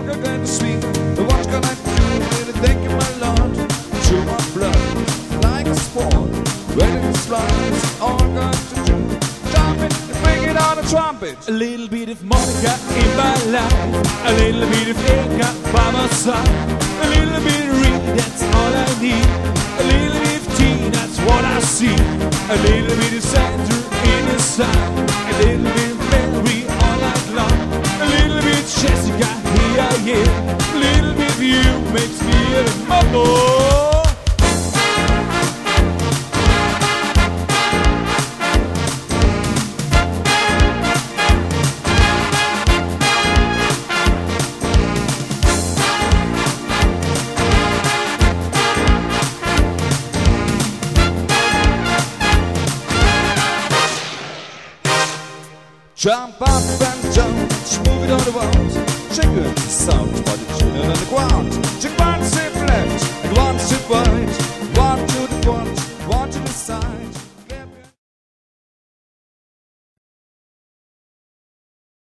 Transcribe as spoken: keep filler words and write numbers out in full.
you're going to speak. What can I do? Really thank you, my Lord. To my blood, like a sport. Ready to slide, it's all got to do. Jump it, bring it on a trumpet. A little bit of Monica in my life, a little bit of Erica by my side, a little bit of Rick, that's all I need. A little bit of tea, that's what I see. A little bit of Sandra in the sun, a little bit of Mary all night long. A little bit of Jessica, here I am. A little bit of you makes me a mother. Jump up and jump, smooth it on the world. Check it, sound by the children on the ground.